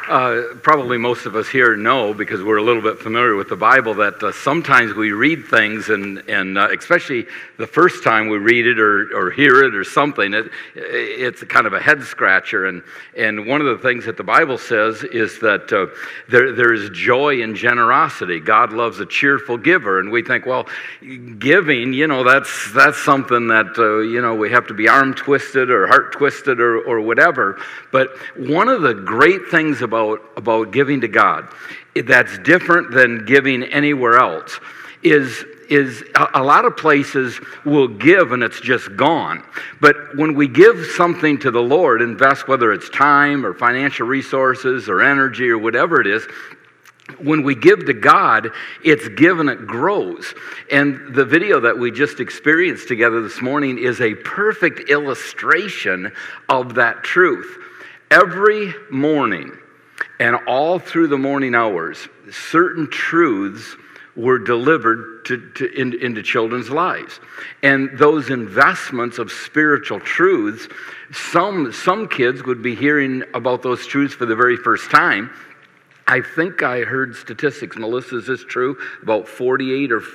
Probably most of us here know, because we're a little bit familiar with the Bible, that sometimes we read things, and especially the first time we read it or hear it or something, it's kind of a head scratcher. And one of the things that the Bible says is that there is joy in generosity. God loves a cheerful giver, and we think, well, giving, that's something that we have to be arm twisted or heart twisted or whatever. But one of the great things about giving to God that's different than giving anywhere else is a lot of places will give and it's just gone. But when we give something to the Lord, invest, whether it's time or financial resources or energy or whatever it is, when we give to God, it's given, it grows. And the video that we just experienced together this morning is a perfect illustration of that truth. Every morning, and all through the morning hours, certain truths were delivered into children's lives. And those investments of spiritual truths, some kids would be hearing about those truths for the very first time. I think I heard statistics, Melissa, is this true? About 48 or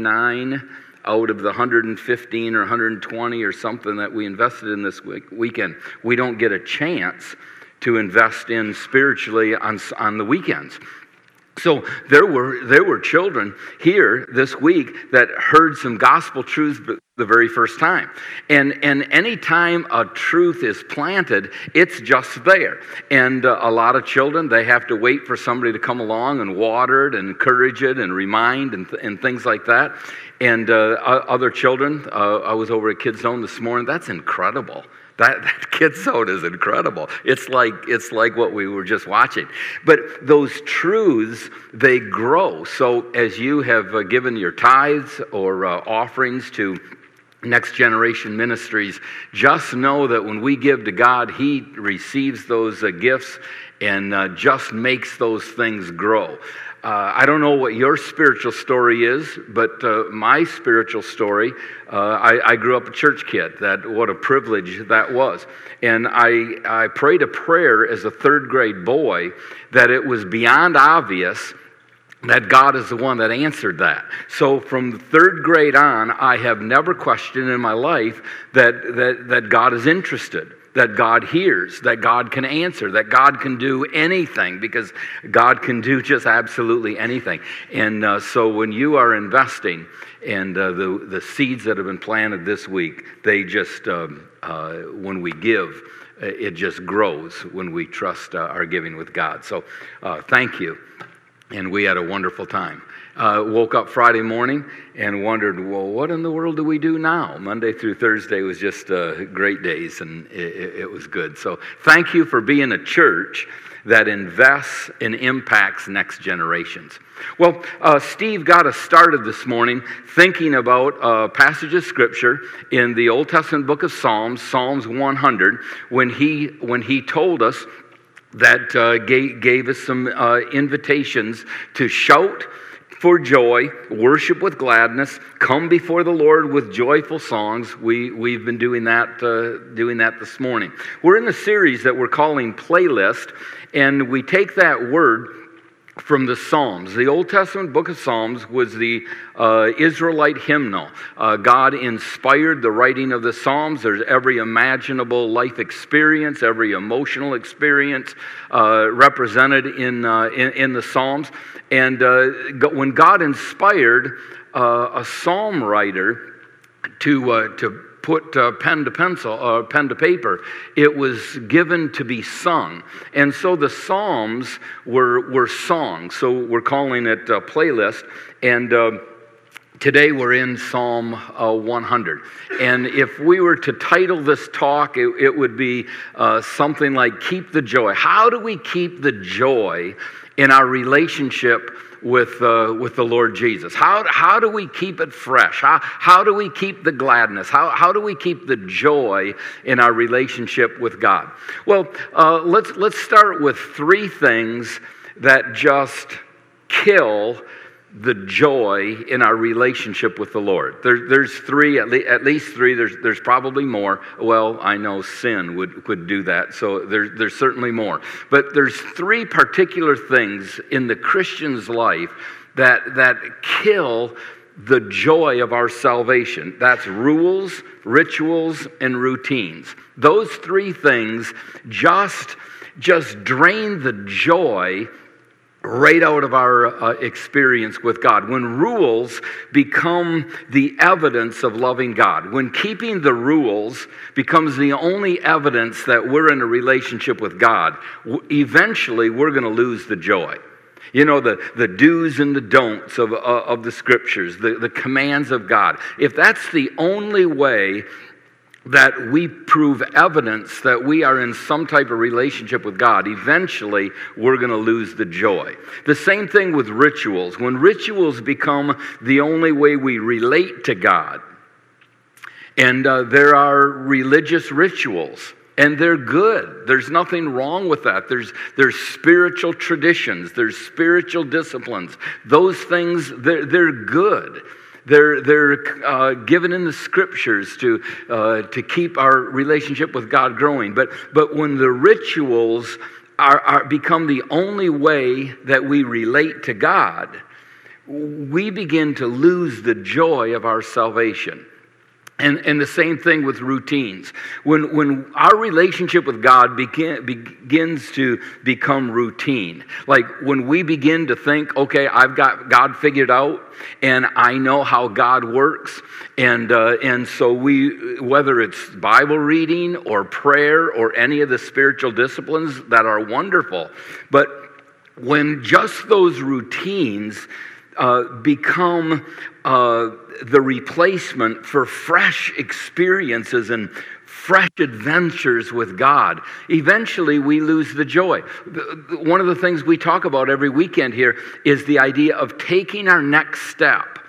49 out of the 115 or 120 or something that we invested in this weekend, we don't get a chance to invest in spiritually on the weekends. So there were children here this week that heard some gospel truths the very first time. And any time a truth is planted, it's just there. And a lot of children, they have to wait for somebody to come along and water it and encourage it and remind and things like that. And other children, I was over at Kids Zone this morning. That's incredible. That Kids Zone is incredible. It's like what we were just watching. But those truths, they grow. So as you have given your tithes or offerings to Next Generation Ministries, just know that when we give to God, He receives those gifts and just makes those things grow. I don't know what your spiritual story is, but my spiritual story, I grew up a church kid. What a privilege that was. And I prayed a prayer as a third grade boy that it was beyond obvious that God is the one that answered that. So from third grade on, I have never questioned in my life that God is interested, that God hears, that God can answer, that God can do anything, because God can do just absolutely anything. And so when you are investing, and the seeds that have been planted this week, they just, when we give, it just grows when we trust our giving with God. So thank you. And we had a wonderful time. Woke up Friday morning and wondered, well, what in the world do we do now? Monday through Thursday was just great days, and it was good. So thank you for being a church that invests and impacts next generations. Well, Steve got us started this morning thinking about a passage of Scripture in the Old Testament book of Psalms, Psalms 100, when he told us that gave us some invitations to shout for joy, worship with gladness, come before the Lord with joyful songs. We've been doing that this morning. We're in a series that we're calling Playlist, and we take that word from the Psalms. The Old Testament book of Psalms was the Israelite hymnal. God inspired the writing of the Psalms. There's every imaginable life experience, every emotional experience represented in the Psalms. And when God inspired a psalm writer to put pen to paper, it was given to be sung. And so the Psalms were songs. So we're calling it a playlist. And today we're in Psalm 100. And if we were to title this talk, it would be something like Keep the Joy. How do we keep the joy in our relationship with the Lord Jesus? How do we keep it fresh? How do we keep the gladness? How do we keep the joy in our relationship with God? Well, let's start with three things that just kill the joy in our relationship with the Lord. There's three, at least three. There's probably more. Well, I know sin would do that, so there's certainly more. But there's three particular things in the Christian's life that kill the joy of our salvation. That's rules, rituals, and routines. Those three things just drain the joy right out of our experience with God. When rules become the evidence of loving God, when keeping the rules becomes the only evidence that we're in a relationship with God, eventually we're going to lose the joy. You know, the do's and the don'ts of the Scriptures, the commands of God. If that's the only way that we prove evidence that we are in some type of relationship with God, eventually we're going to lose the joy. The same thing with rituals. When rituals become the only way we relate to God, and there are religious rituals, and they're good. There's nothing wrong with that. There's spiritual traditions. There's spiritual disciplines. Those things, they're good. They're given in the Scriptures to keep our relationship with God growing. But when the rituals become the only way that we relate to God, we begin to lose the joy of our salvation. And the same thing with routines. When our relationship with God begins to become routine, like when we begin to think, okay, I've got God figured out, and I know how God works, and so whether it's Bible reading or prayer or any of the spiritual disciplines that are wonderful, but when just those routines become the replacement for fresh experiences and fresh adventures with God, eventually we lose the joy. One of the things we talk about every weekend here is the idea of taking our next step.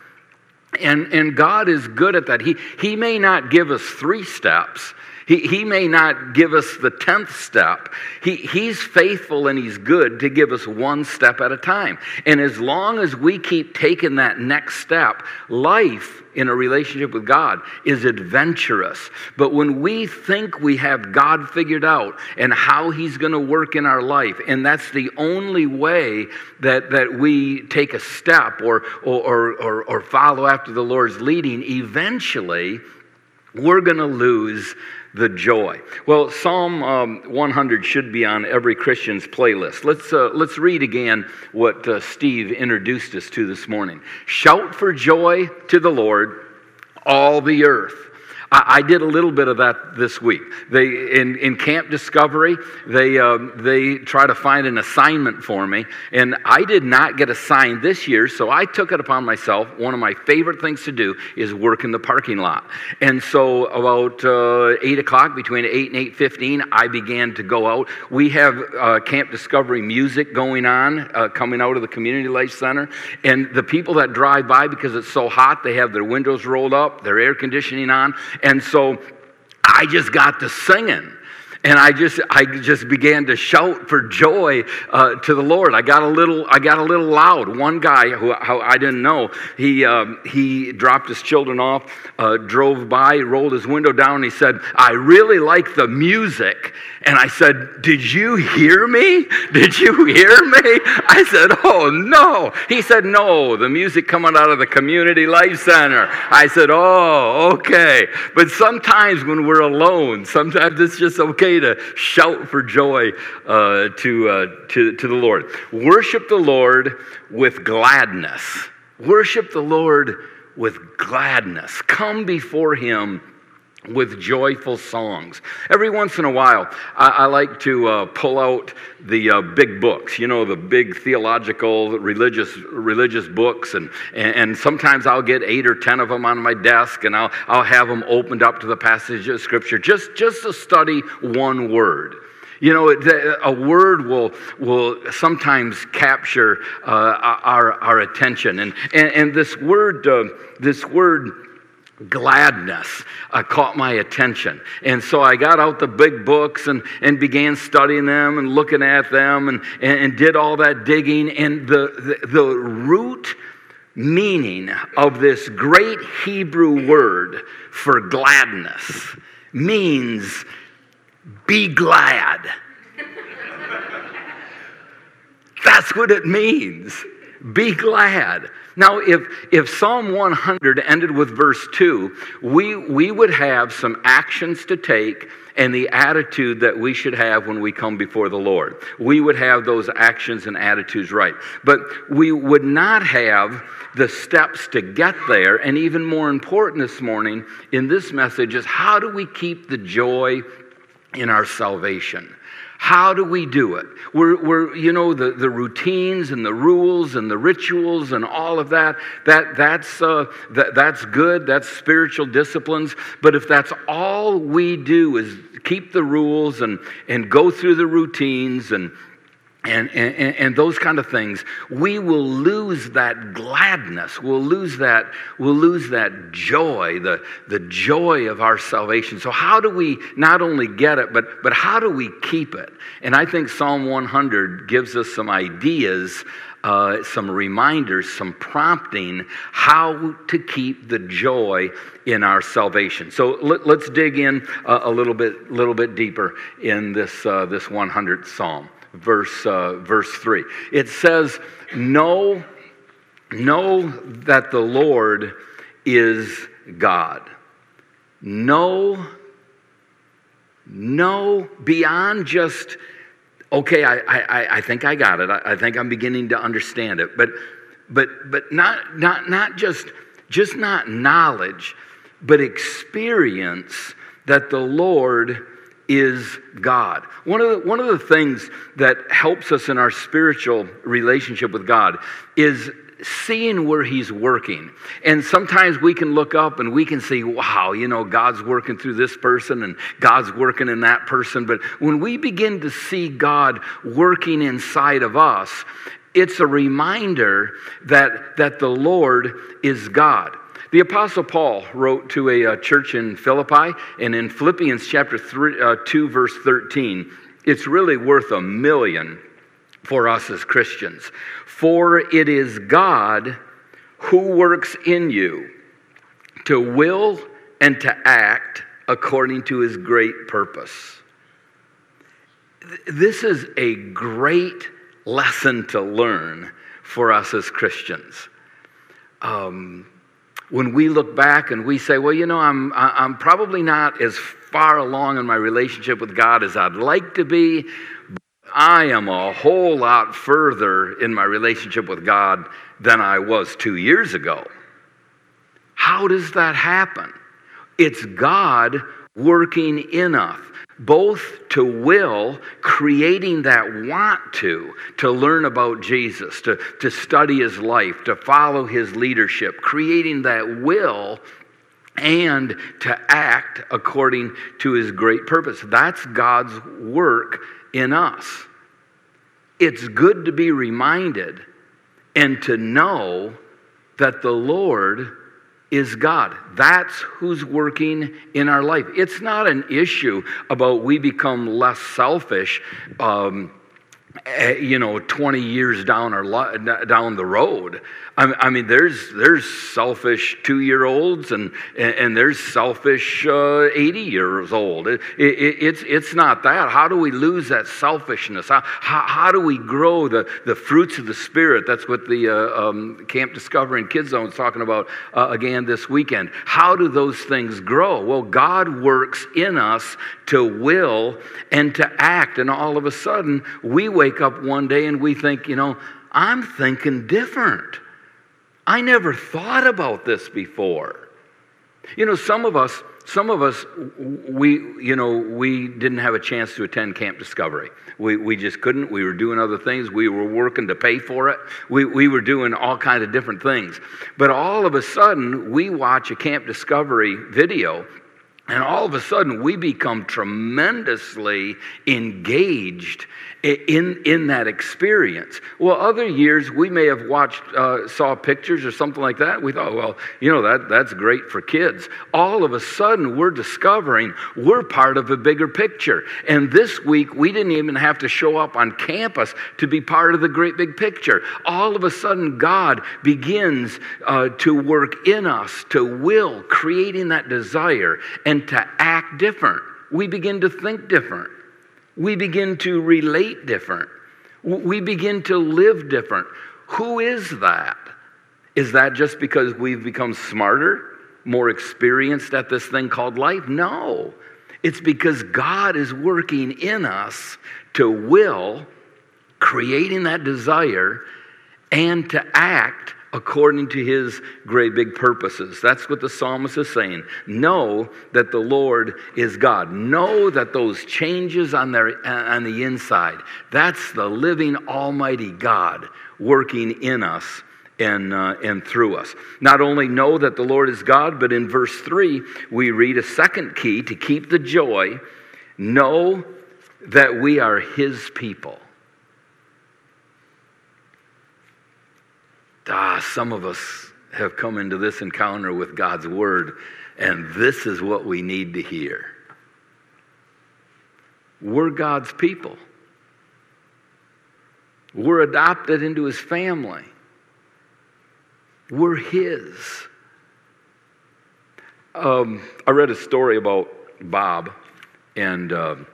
And God is good at that. He may not give us 3 steps. He may not give us the 10th step. He's faithful and He's good to give us 1 step at a time. And as long as we keep taking that next step, life in a relationship with God is adventurous. But when we think we have God figured out and how He's going to work in our life, and that's the only way that we take a step or follow after the Lord's leading, eventually we're going to lose the joy. Well, Psalm 100 should be on every Christian's playlist. Let's read again what Steve introduced us to this morning. Shout for joy to the Lord, all the earth. I did a little bit of that this week. In Camp Discovery, they try to find an assignment for me, and I did not get assigned this year, so I took it upon myself. One of my favorite things to do is work in the parking lot. And so about 8 o'clock, between 8 and 8:15, I began to go out. We have Camp Discovery music going on, coming out of the Community Life Center, and the people that drive by, because it's so hot, they have their windows rolled up, their air conditioning on. And so I just got to singing. And I just began to shout for joy to the Lord. I got a little loud. One guy who I didn't know, he dropped his children off, drove by, rolled his window down, and he said, "I really like the music." And I said, "Did you hear me? Did you hear me?" I said, "Oh no." He said, "No, the music coming out of the Community Life Center." I said, "Oh, okay." But sometimes when we're alone, sometimes it's just okay to shout for joy to the Lord. Worship the Lord with gladness. Worship the Lord with gladness. Come before Him with joyful songs. Every once in a while, I like to pull out the big books, you know, the big theological, religious books, and sometimes I'll get 8 or 10 of them on my desk, and I'll have them opened up to the passage of Scripture, just to study one word. You know, a word will sometimes capture our attention, and this word gladness caught my attention. And so I got out the big books and began studying them and looking at them and did all that digging. And the root meaning of this great Hebrew word for gladness means be glad. That's what it means. Be glad. Now, if Psalm 100 ended with verse 2, we would have some actions to take and the attitude that we should have when we come before the Lord. We would have those actions and attitudes right. But we would not have the steps to get there. And even more important this morning in this message is, how do we keep the joy in our salvation? How do we do it? We're the routines and the rules and the rituals and all of that's good. That's spiritual disciplines. But if that's all we do is keep the rules and go through the routines and those kind of things, we will lose that gladness. We'll lose that joy, the joy of our salvation. So how do we not only get it, but how do we keep it? And I think Psalm 100 gives us some ideas, some reminders, some prompting how to keep the joy in our salvation. So let's dig in a little bit deeper in this 100th Psalm. Verse 3. It says, know that the Lord is God. Know beyond just, okay, I think I got it. I think I'm beginning to understand it. But not just not knowledge, but experience that the Lord is God. One of the things that helps us in our spiritual relationship with God is seeing where He's working. And sometimes we can look up and we can see, wow, God's working through this person and God's working in that person. But when we begin to see God working inside of us, it's a reminder that the Lord is God. The Apostle Paul wrote to a church in Philippi, and in Philippians chapter 2, verse 13, it's really worth a million for us as Christians. For it is God who works in you to will and to act according to His great purpose. This is a great lesson to learn for us as Christians. When we look back and we say, well, I'm probably not as far along in my relationship with God as I'd like to be, but I am a whole lot further in my relationship with God than I was 2 years ago. How does that happen? It's God working in us, both to will, creating that want to learn about Jesus, to study His life, to follow His leadership, creating that will, and to act according to His great purpose. That's God's work in us. It's good to be reminded and to know that the Lord is God. That's who's working in our life. It's not an issue about we become less selfish, 20 years down the road. I mean, there's selfish 2-year-olds and there's selfish 80 years old. It's not that. How do we lose that selfishness? How do we grow the fruits of the Spirit? That's what the Camp Discovery and Kids Zone is talking about again this weekend. How do those things grow? Well, God works in us to will and to act. And all of a sudden, we wake up one day and we think, I'm thinking different. I never thought about this before. Some of us, we didn't have a chance to attend Camp Discovery. We just couldn't. We were doing other things. We were working to pay for it. We were doing all kinds of different things. But all of a sudden, we watch a Camp Discovery video And all of a sudden, we become tremendously engaged in that experience. Well, other years, we may have saw pictures or something like that. We thought, well, that's great for kids. All of a sudden, we're discovering we're part of a bigger picture. And this week, we didn't even have to show up on campus to be part of the great big picture. All of a sudden, God begins to work in us, to will, creating that desire, and to act different. We begin to think different. We begin to relate different. We begin to live different. Who is that? Is that just because we've become smarter, more experienced at this thing called life? No. It's because God is working in us to will, creating that desire, and to act according to his great big purposes. That's what the psalmist is saying. Know that the Lord is God. Know that those changes on the inside, that's the living almighty God working in us and through us. Not only know that the Lord is God, but in verse 3, we read a second key to keep the joy. Know that we are his people. Some of us have come into this encounter with God's word, and this is what we need to hear. We're God's people. We're adopted into his family. We're his. I read a story about Bob, and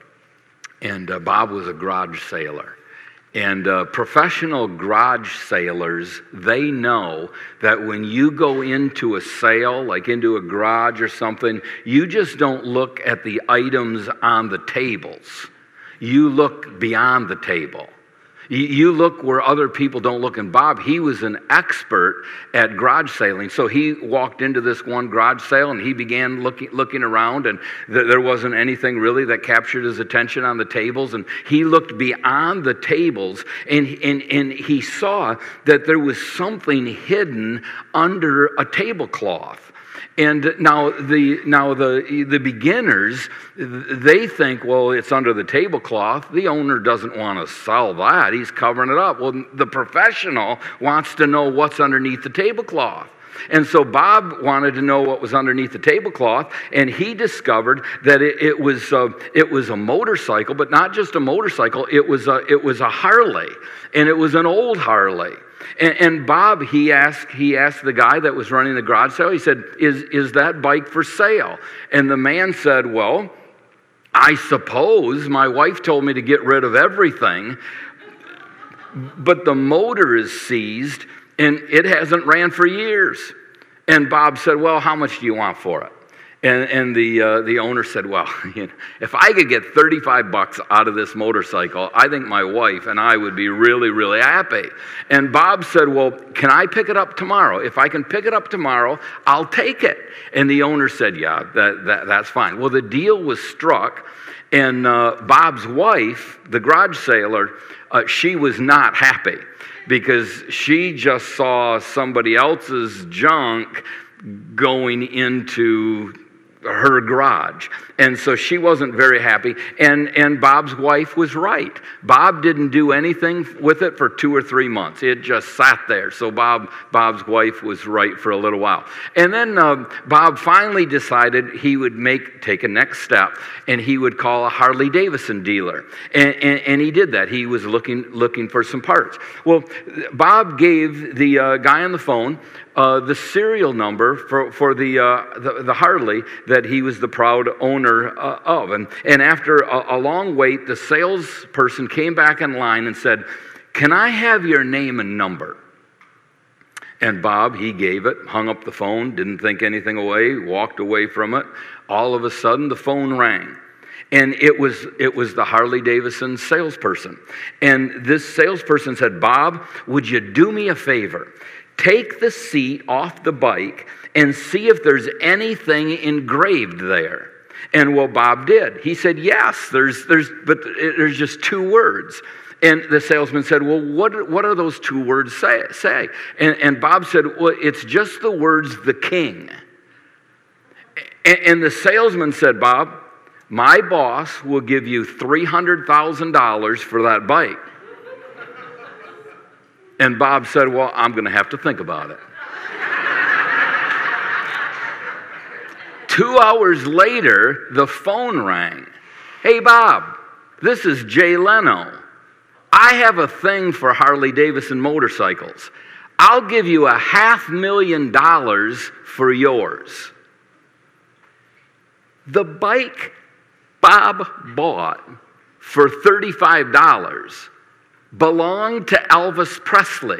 Bob was a garage sailor. And professional garage sailors, they know that when you go into a sale, like into a garage or something, you just don't look at the items on the tables. You look beyond the table. You look where other people don't look. And Bob, he was an expert at garage sailing. So he walked into this one garage sale and he began looking around, and there wasn't anything really that captured his attention on the tables. And he looked beyond the tables, and he saw that there was something hidden under a tablecloth. And now the beginners, they think, well, it's under the tablecloth. The owner doesn't want to sell that. He's covering it up. Well, the professional wants to know what's underneath the tablecloth. And so Bob wanted to know what was underneath the tablecloth, and he discovered that it was a motorcycle, but not just a motorcycle. It was a Harley, and it was an old Harley. And Bob, he asked the guy that was running the garage sale, he said, is that bike for sale? And the man said, well, I suppose my wife told me to get rid of everything, but the motor is seized and it hasn't ran for years. And Bob said, well, how much do you want for it? And the owner said, well, if I could get $35 out of this motorcycle, I think my wife and I would be really, really happy. And Bob said, well, can I pick it up tomorrow? If I can pick it up tomorrow, I'll take it. And the owner said, yeah, that's fine. Well, the deal was struck, and Bob's wife, the garage sailor, she was not happy because she just saw somebody else's junk going into her garage. And so she wasn't very happy. And Bob's wife was right. Bob didn't do anything with it for 2 or 3 months. It just sat there. So Bob's wife was right for a little while. And then Bob finally decided he would take a next step, and he would call a Harley Davidson dealer. And he did that. He was looking for some parts. Well, Bob gave the guy on the phone the serial number for the Harley that he was the proud owner of. And after a long wait, the salesperson came back in line and said, can I have your name and number? And Bob, he gave it, hung up the phone, didn't think anything away, walked away from it. All of a sudden, the phone rang. And it was the Harley Davidson salesperson. And this salesperson said, Bob, would you do me a favor? Take the seat off the bike and see if there's anything engraved there. And well, Bob did. He said, yes, there's just 2 words. And the salesman said, well, what are those 2 words say? And Bob said, well, it's just the words, the king. And the salesman said, Bob, my boss will give you $300,000 for that bike. And Bob said, well, I'm going to have to think about it. 2 hours later, the phone rang. Hey, Bob, this is Jay Leno. I have a thing for Harley-Davidson motorcycles. I'll give you $500,000 for yours. The bike Bob bought for $35 belonged to Elvis Presley.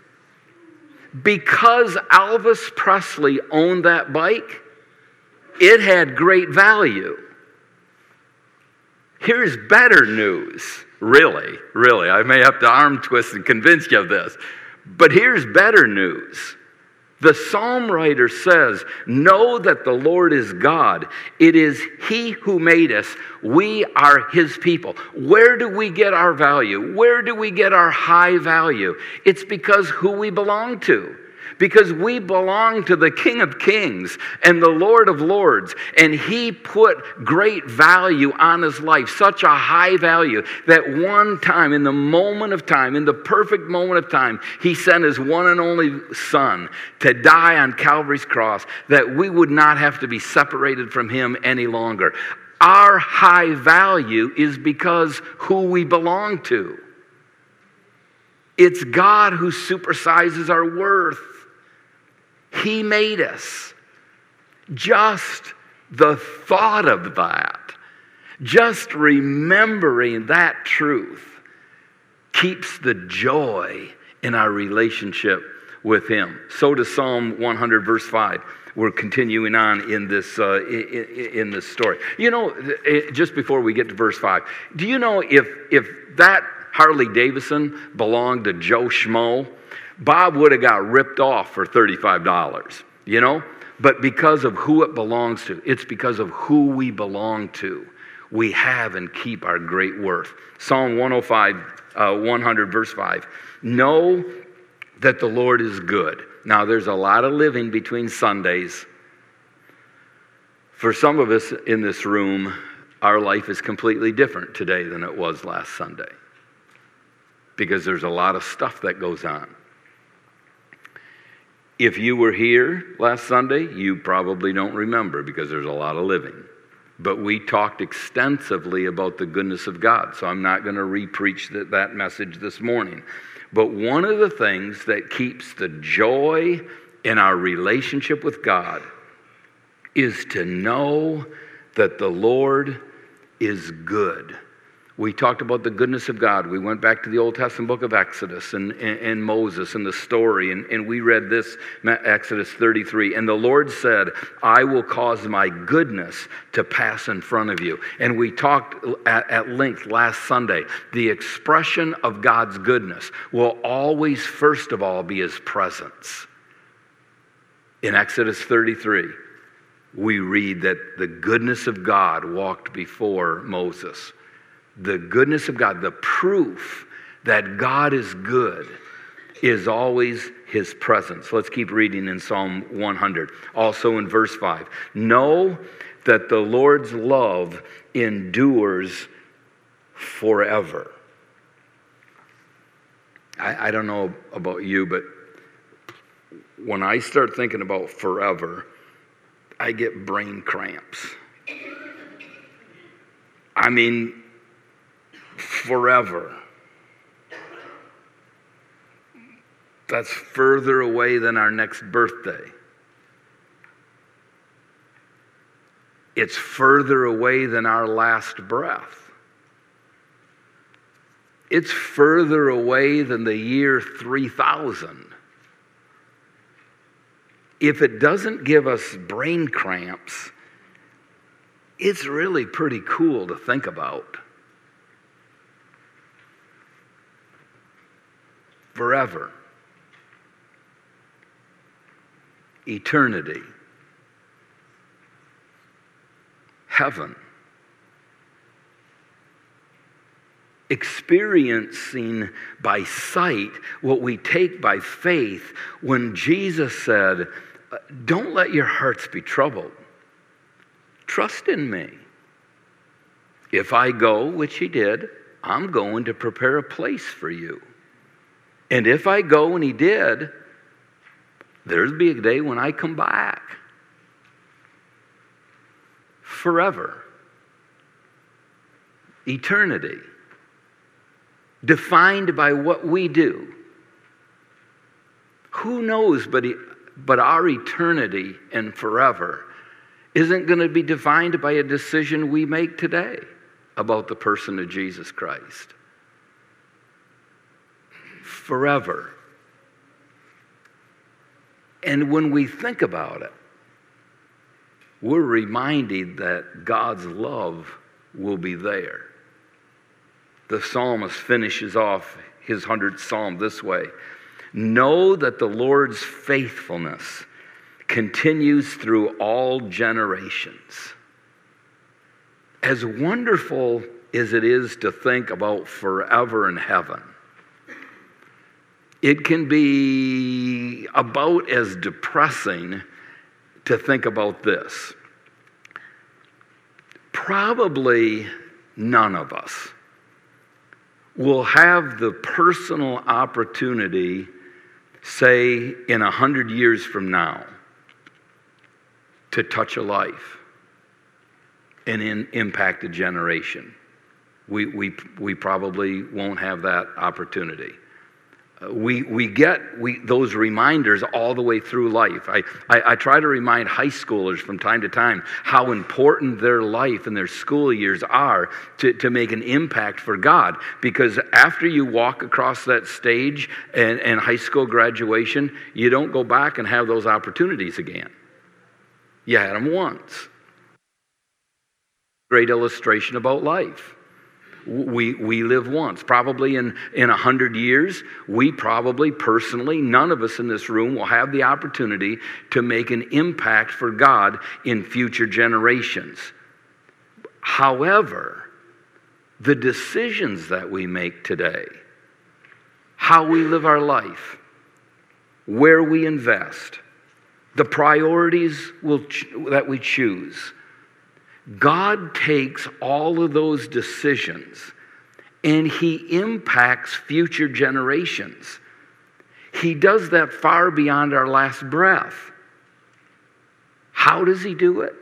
Because Elvis Presley owned that bike, it had great value. Here's better news. Really. I may have to arm twist and convince you of this. But here's better news. The psalm writer says, know that the Lord is God. It is He who made us. We are His people. Where do we get our value? Where do we get our high value? It's because who we belong to. Because we belong to the King of Kings and the Lord of Lords. And He put great value on His life, such a high value, that one time, in the moment of time, in the perfect moment of time, He sent His one and only Son to die on Calvary's cross, that we would not have to be separated from Him any longer. Our high value is because who we belong to. It's God who supersizes our worth. He made us. Just the thought of that, just remembering that truth, keeps the joy in our relationship with Him. So does Psalm 100, verse 5. We're continuing on in this in this story. You know, just before we get to verse 5, do you know if that Harley Davidson belonged to Joe Schmo, Bob would have got ripped off for $35, you know? But because of who it belongs to, it's because of who we belong to, we have and keep our great worth. Psalm 100, verse 5. Know that the Lord is good. Now, there's a lot of living between Sundays. For some of us in this room, our life is completely different today than it was last Sunday, because there's a lot of stuff that goes on. If you were here last Sunday, you probably don't remember because there's a lot of living. But we talked extensively about the goodness of God, so I'm not going to re-preach that message this morning. But one of the things that keeps the joy in our relationship with God is to know that the Lord is good. We talked about the goodness of God. We went back to the Old Testament book of Exodus and Moses and the story, and we read this, Exodus 33. And the Lord said, I will cause my goodness to pass in front of you. And we talked at length last Sunday. The expression of God's goodness will always, first of all, be His presence. In Exodus 33, we read that the goodness of God walked before Moses. The goodness of God, the proof that God is good, is always His presence. Let's keep reading in Psalm 100. Also in verse 5. Know that the Lord's love endures forever. I don't know about you, but when I start thinking about forever, I get brain cramps. I mean, forever. That's further away than our next birthday. It's further away than our last breath. It's further away than the year 3000. If it doesn't give us brain cramps, it's really pretty cool to think about. Forever. Eternity. Heaven. Experiencing by sight what we take by faith when Jesus said, don't let your hearts be troubled. Trust in me. If I go, which he did, I'm going to prepare a place for you. And if I go, and he did, there'll be a day when I come back. Forever. Eternity. Defined by what we do. Who knows, but our eternity and forever isn't going to be defined by a decision we make today about the person of Jesus Christ. Forever. And when we think about it, we're reminded that God's love will be there. The psalmist finishes off his 100th psalm this way. Know that the Lord's faithfulness continues through all generations. As wonderful as it is to think about forever in heaven, it can be about as depressing to think about this. Probably none of us will have the personal opportunity, say, in 100 years from now, to touch a life and impact a generation. We probably won't have that opportunity. We get those reminders all the way through life. I try to remind high schoolers from time to time how important their life and their school years are to make an impact for God. Because after you walk across that stage and high school graduation, you don't go back and have those opportunities again. You had them once. Great illustration about life. We live once. Probably in 100 years, we probably personally, none of us in this room will have the opportunity to make an impact for God in future generations. However, the decisions that we make today, how we live our life, where we invest, the priorities that we choose, God takes all of those decisions and he impacts future generations. He does that far beyond our last breath. How does he do it?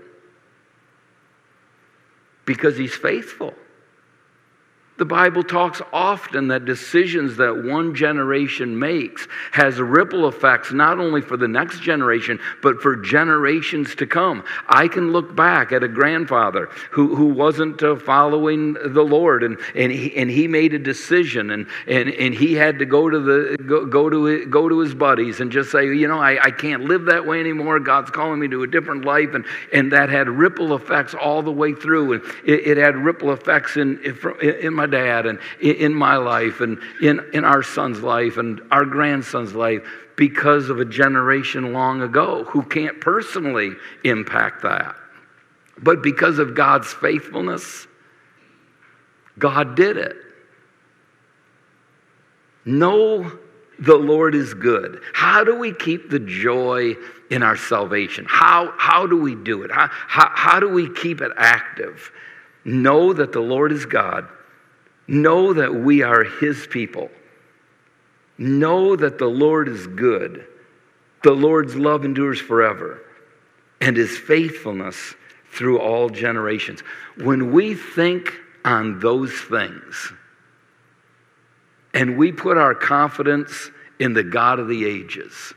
Because he's faithful. The Bible talks often that decisions that one generation makes has ripple effects not only for the next generation, but for generations to come. I can look back at a grandfather who wasn't following the Lord, and he made a decision, and he had to go to his buddies and just say, I can't live that way anymore. God's calling me to a different life, and that had ripple effects all the way through, and it had ripple effects in my dad and in my life and in our son's life and our grandson's life because of a generation long ago who can't personally impact that. But because of God's faithfulness, God did it. Know the Lord is good. How do we keep the joy in our salvation? How do we do it? How do we keep it active? Know that the Lord is God. Know that we are his people. Know that the Lord is good. The Lord's love endures forever, and his faithfulness through all generations. When we think on those things, and we put our confidence in the God of the ages,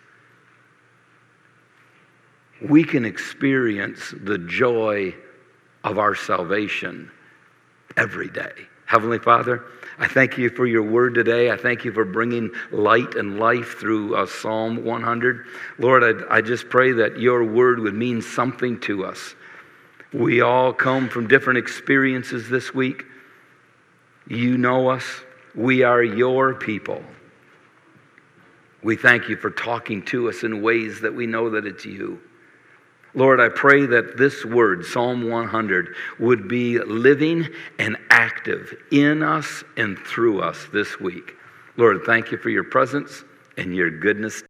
we can experience the joy of our salvation every day. Heavenly Father, I thank you for your word today. I thank you for bringing light and life through Psalm 100. Lord, I just pray that your word would mean something to us. We all come from different experiences this week. You know us. We are your people. We thank you for talking to us in ways that we know that it's you. Lord, I pray that this word, Psalm 100, would be living and active in us and through us this week. Lord, thank you for your presence and your goodness.